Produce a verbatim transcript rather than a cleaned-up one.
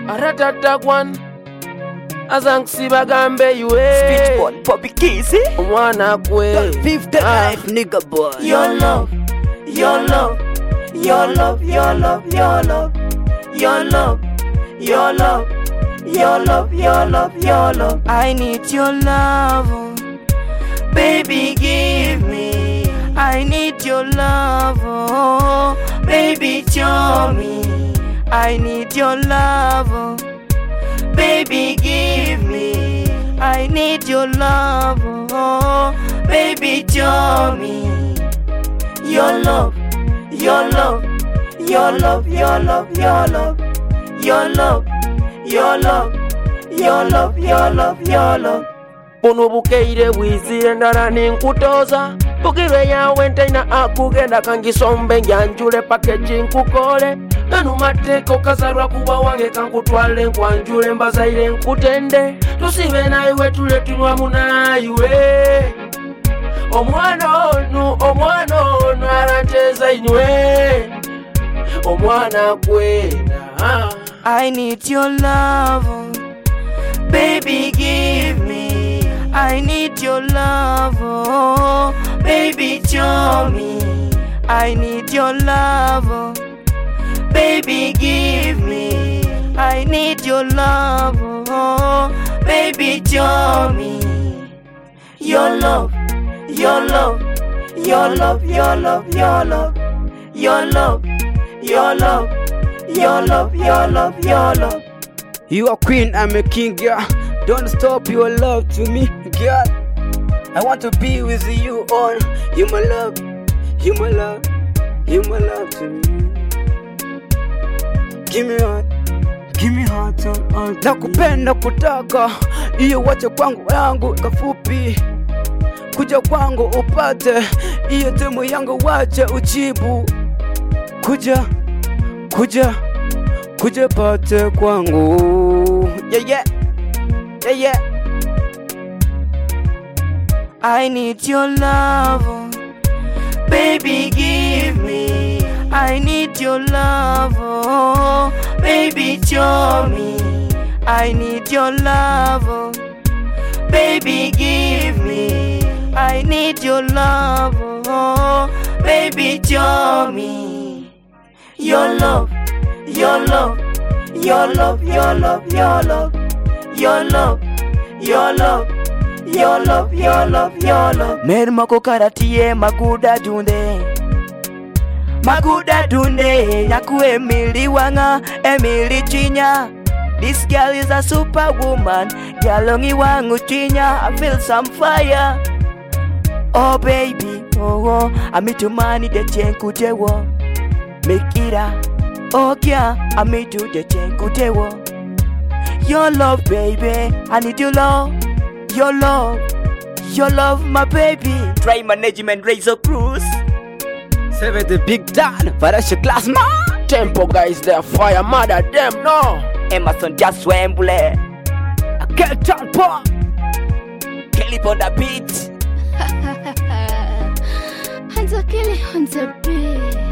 Aratata one Azanksi bagambe yue Speechboard, Poppy Kizzy Mwana kwe Fifth life, nigga boy. Your love, your love, your love, your love, your love, your love, your love, your love, your love, your love. I need your love, oh. Baby, give me. I need your love, oh. Baby, show me. I need your love, oh. Baby, give me. I need your love, oh. Baby, show me. Your love, your love, your love, your love, your love, your love, your love, your love, your love, your love. Buno bukeire bwizire ndala ninkutoza bugirwe yawe ntaina akugenda kangisombe njanjule package nkukole Nanu mateko kazarwa kuba wange kankutwale nkwanjule mbazaire nkutende tusibe naiwe tule tunwa munaiwe Omwana onu, omwana onu aranteza inwe Omwana kwena I need your love, oh. Baby, give me. I need your love, oh. Baby, show me. I need your love, oh. Baby, give me. I need your love, oh. Baby, show me. Your love, your love, your love, your love, your love, your love, your love, your love, your love, your love. You are queen, I'm a king, girl. Don't stop your love to me, girl. I want to be with you all. You my love, you my love, you my love to me. Give me heart, give me heart on heart. Nakupenda kutaka, iyo wache kwangu yangu kafupi. Kuja kwangu upate, iyo temu yangu wache ujibu. Kuja, kuja, kuja pate kwangu. Yeah, yeah, yeah, yeah. I need your love, oh. Baby, give me. I need your love, oh. Baby, show me. I need your love, oh. Baby, give me. I need your love, oh. Baby, show me. Your love, your love, your love, your love, your love, your love, your love, your love, your love, your love. Mer mako karatie makuda dunde, makuda dunde. Yaku Emily wanga, Emily chinya. This girl is a superwoman. Galongi wangu chinya. I feel some fire. Oh baby, oh oh. Amitu mani de chenku tewo. Mekira, oh yeah. Amitu de chenku tewo. Your love, baby. I need your love. Your love, your love, my baby. Try management, Razor Cruz. Seven the big Dan, Varasha class man. Tempo guys, they're fire mad at them, no. Emerson just Wembley. I can't turn pop. Kelly on the beat. Hands are killing on the beat.